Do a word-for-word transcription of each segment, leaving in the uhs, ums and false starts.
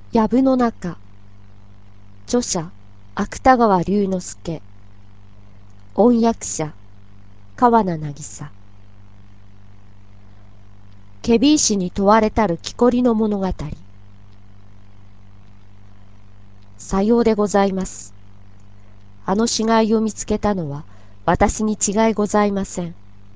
藪の中。著者、芥川龍之介。音訳者、川名渚。検非違使に問われたる木こりの物語。さようでございます。あの死骸を見つけたのは私に違いございません。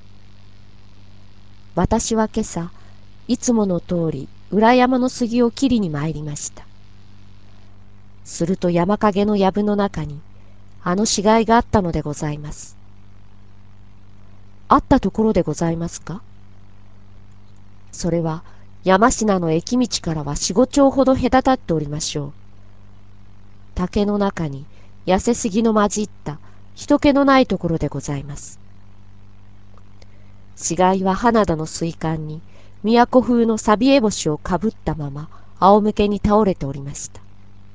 私は今朝、いつもの通り裏山の杉を切りに参りました。すると山陰の藪の中にあの死骸があったのでございます。あったところでございますか？それは山科の駅道からは四五丁ほど隔たっておりましょう。竹の中に痩せ杉の混じった人気のないところでございます。死骸は花田の水管に都風の錆絵星をかぶったまま仰向けに倒れておりました。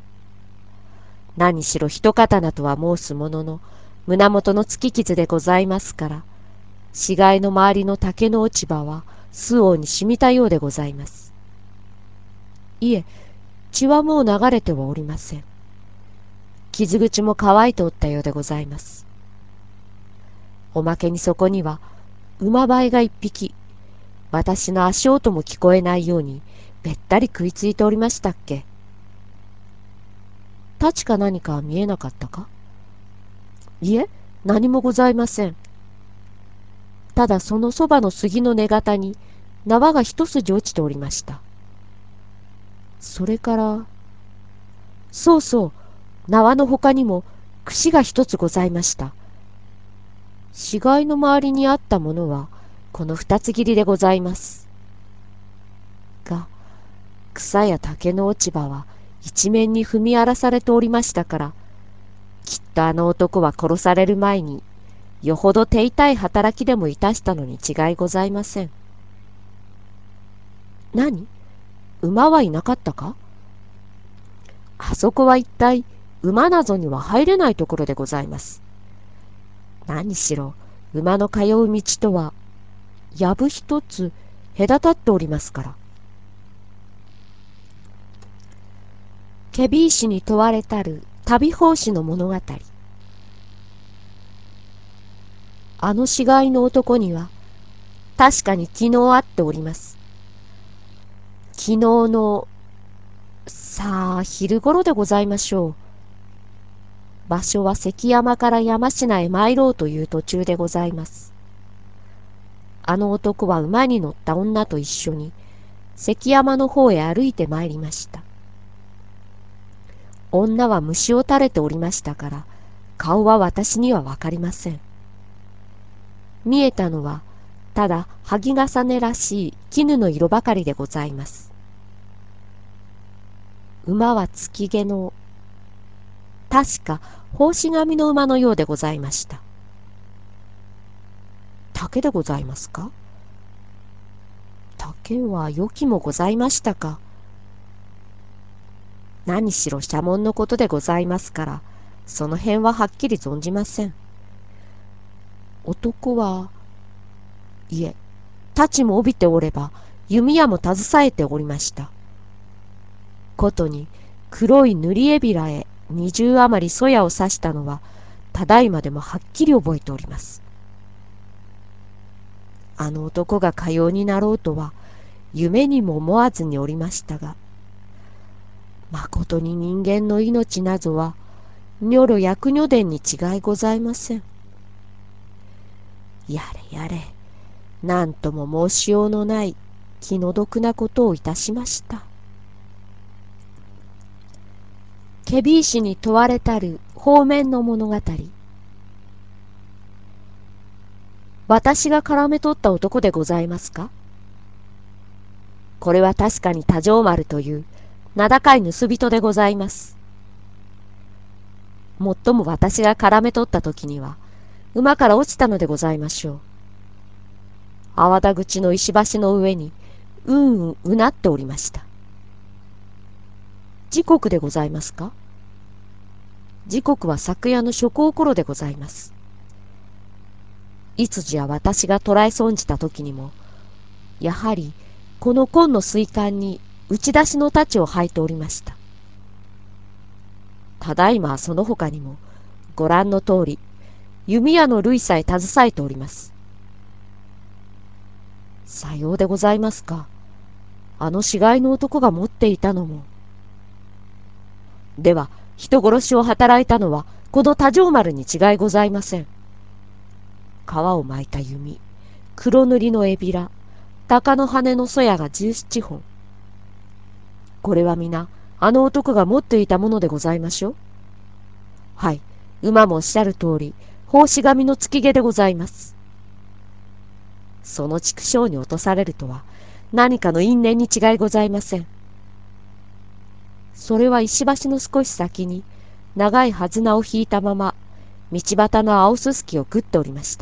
何しろ一刀とは申すものの胸元の突き傷でございますから、死骸の周りの竹の落ち葉は周防に染みたようでございます。いえ、血はもう流れてはおりません。傷口も乾いておったようでございます。おまけにそこには馬ばいが一匹、私の足音も聞こえないようにべったり食いついておりましたっけ。太刀か何かは見えなかったか？いえ、何もございません。ただそのそばの杉の根型に縄が一筋落ちておりました。それから、そうそう、縄の他にも櫛が一つございました。死骸の周りにあったものはこの二つ切りでございます。が、草や竹の落ち葉は一面に踏み荒らされておりましたから、きっとあの男は殺される前によほど手痛い働きでもいたしたのに違いございません。何？馬はいなかったか？あそこは一体馬などには入れないところでございます。何しろ馬の通う道とは藪一つ隔たっておりますから。検非違使に問われたる旅法師の物語。あの死骸の男には確かに昨日会っております。昨日のさあ昼頃でございましょう。場所は関山から山科へ参ろうという途中でございます。あの男は馬に乗った女と一緒に関山の方へ歩いて参りました。女は虫を垂れておりましたから顔は私にはわかりません。見えたのはただ萩重ねらしい絹の色ばかりでございます。馬は月毛の確か帽子紙の馬のようでございました。竹でございますか？竹は良きもございましたか？何しろ社紋のことでございますから、その辺ははっきり存じません。男は、いえ、太刀も帯びておれば、弓矢も携えておりました。ことに黒い塗りえびらへ二重余りそやを刺したのは、ただいまでもはっきり覚えております。あの男がかようになろうとは、夢にも思わずにおりましたが、まことに人間の命なぞは、にょろ薬女伝に違いございません。やれやれ、なんとも申しようのない気の毒なことをいたしました。検非違使に問われたる方面の物語。私が絡め取った男でございますか？これは確かに多丈丸という名高い盗人でございます。もっとも私が絡め取った時には馬から落ちたのでございましょう。泡田口の石橋の上にうんうんうなっておりました。時刻でございますか？時刻は昨夜の初行頃でございます。いつじゃ私が捕らえ損じた時にも、やはりこの紺の水管に打ち出しの太刀を履いておりました。 ただいまその他にも、ご覧の通り、弓矢の類さえ携えております。さようでございますか。あの死骸の男が持っていたのも。では、人殺しを働いたのは、この多条丸に違いございません。皮を巻いた弓、黒塗りのエビラ、鷹の羽の鞘が十七本。これは皆、あの男が持っていたものでございましょう。はい、馬もおっしゃる通り、奉仕神の付き毛でございます。その畜生に落とされるとは、何かの因縁に違いございません。それは石橋の少し先に、長いはずなを引いたまま、道端の青すすきを食っておりました。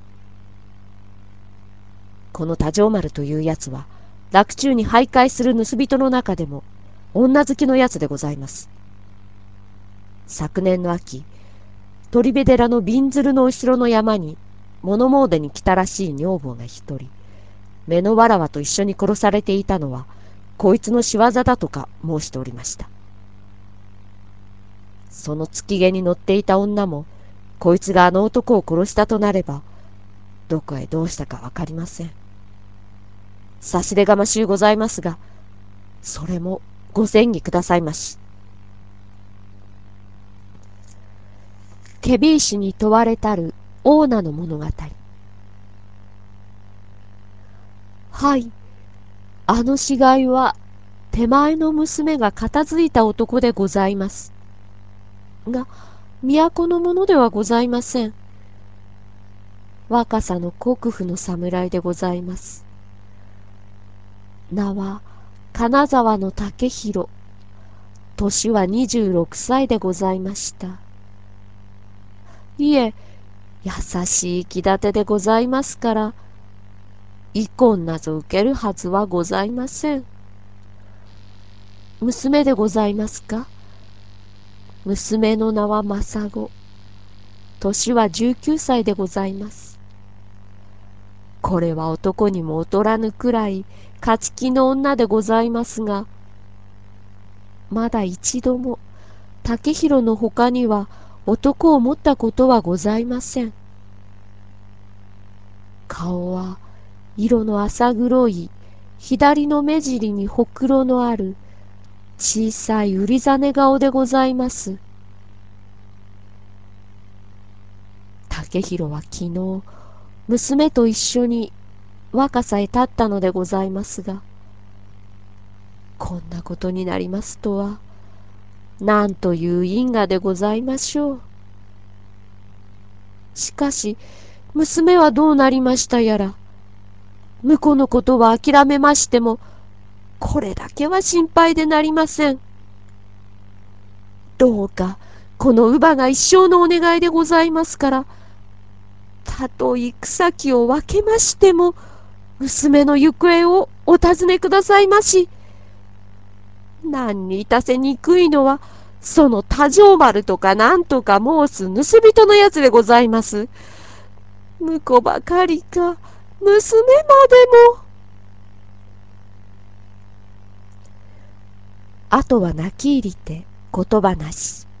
この多条丸というやつは、洛中に徘徊する盗人の中でも、女好きのやつでございます。昨年の秋、鳥部寺のびんずるの後ろの山に、物詣に来たらしい女房が一人、目のわらわと一緒に殺されていたのは、こいつの仕業だとか申しておりました。その付き毛に乗っていた女も、こいつがあの男を殺したとなれば、どこへどうしたかわかりません。差し出がましゅうございますが、それもご詮議くださいまし。検非違使に問われたるオーナの物語。はい、あの死骸は手前の娘が片付いた男でございます。が、都のものではございません。若さの国府の侍でございます。名は金沢の竹広。年はにじゅうろくさいでございました。いえ、優しい気立てでございますから、遺恨なぞ受けるはずはございません。娘でございますか。娘の名は政子。年はじゅうきゅうさいでございます。これは男にも劣らぬくらい勝ち気の女でございますが、まだ一度も竹広のほかには男を持ったことはございません。顔は色の浅黒い、左の目尻にほくろのある小さい売りざね顔でございます。竹広は昨日、娘と一緒に若さへ立ったのでございますが、こんなことになりますとは、なんという因果でございましょう。しかし、娘はどうなりましたやら。婿のことは諦めましても、これだけは心配でなりません。どうか、この乳母が一生のお願いでございますから、たとえ草木を分けましても、娘の行方をお尋ねくださいまし。何にいたせにくいのは、その多条丸とかなんとか申す盗人のやつでございます。婿ばかりか、娘までも。あとは泣き入りて言葉なし。